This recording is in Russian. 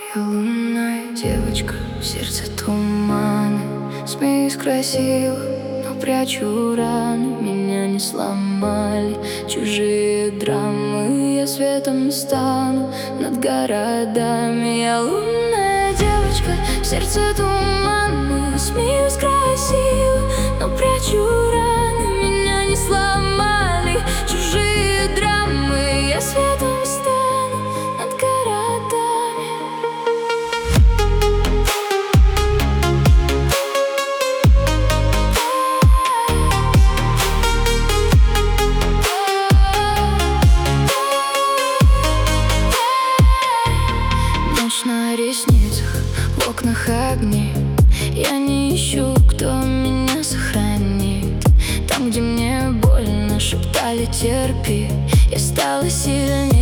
Я лунная девочка, в сердце туманы. Смеюсь красиво, но прячу раны. Меня не сломали чужие драмы. Я светом стану над городами. Я лунная девочка, в сердце туманы. Смеюсь красиво, но прячу раны. Меня не сломали чужие драмы. Я светом стану над городами. Ночь на ресницах, в окнах огни. Я не ищу, кто меня сохранит. Там, где мне больно, шептали терпи. Я стала сильнее.